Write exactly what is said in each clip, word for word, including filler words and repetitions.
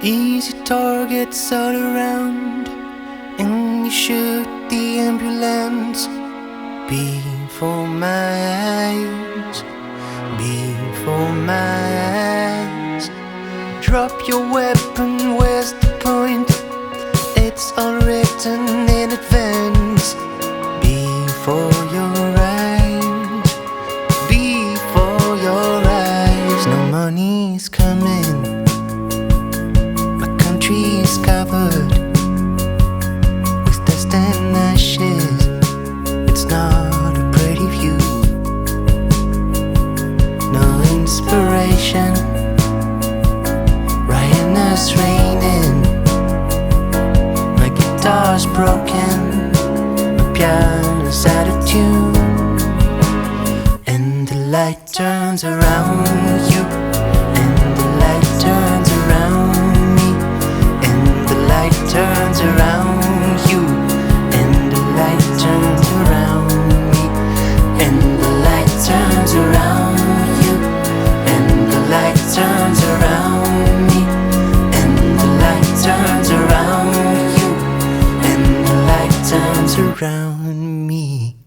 Easy targets all around, and you shoot the ambulance before my eyes, before my eyes. Drop your weapon, where's the point? It's all written in advance. Before your eyes, before your eyes. No money's coming, my country's covered with dust and ashes. It's not a pretty view. No inspiration, Ryan's raining. My guitar's broken, my piano's out of tune, and the light turns around you, and the light turns around me, and the light turns around you, and the light turns around me, and the light turns around you, and the light turns around me, and the light turns around you, and the light turns around me.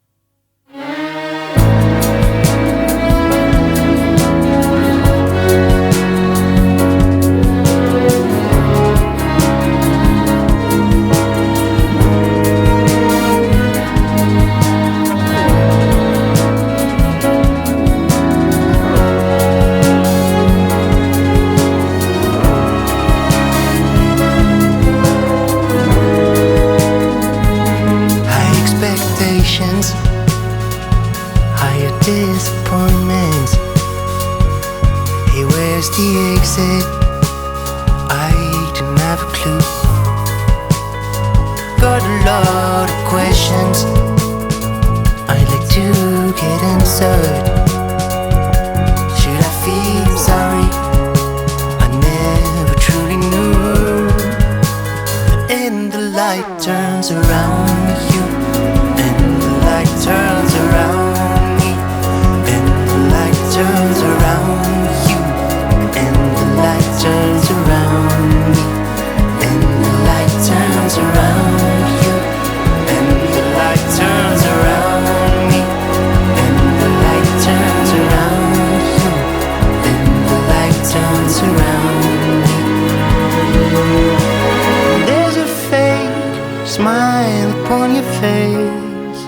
Higher disappointments. Hey, where's the exit? I don't have a clue. Got a lot of questions I'd like to get answered. Should I feel sorry? I never truly knew. And the light turns around you, and the light turns around me, and the light turns around you, and the light turns around me, and the light turns around you, and the light turns around me, and the light turns around you, and the light turns around me. There's a fake smile upon your face,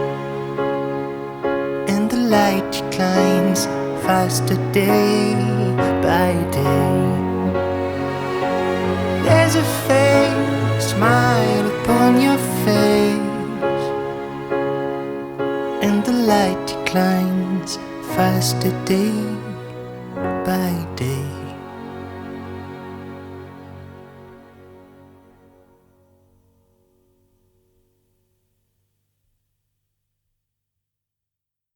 and the light declines faster day by day. There's a fake smile upon your face, and the light declines faster day by day.